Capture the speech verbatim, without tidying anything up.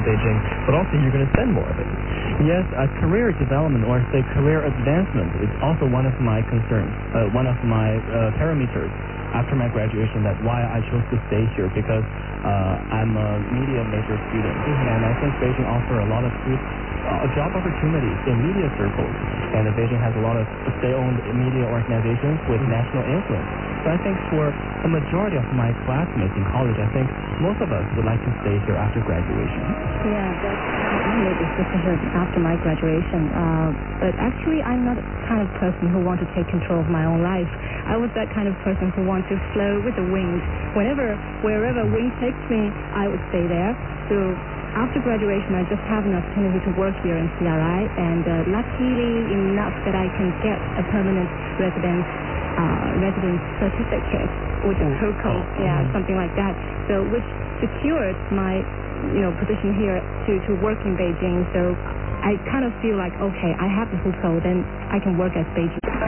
Beijing, but also you're going to spend more of it. Yes, uh, career development, or say career advancement, is also one of my concerns, uh, one of my uh, parameters after my graduation, that why I chose to stay here, because uh, I'm a media major student, mm-hmm. and I think Beijing offers a lot of good uh, job opportunities in media circles, and Beijing has a lot of state-owned media organizations with mm-hmm. national influence. So I think for the majority of my classmates in college, I think most of us would like to stay here after graduation. Yeah, that's, I made this decision after my graduation, uh, but actually I'm not the kind of person who want to take control of my own life. I was that kind of person who wants to flow with the wind. Whenever, wherever wind takes me, I would stay there. So after graduation, I just have an opportunity to work here in C R I, and uh, luckily enough that I can get a permanent residence uh, residence certificate, which is H O C O, yeah, mm-hmm. something like that. So which secured my, you know, position here to, to work in Beijing. So I kind of feel like, okay, I have the H O C O, then I can work at Beijing.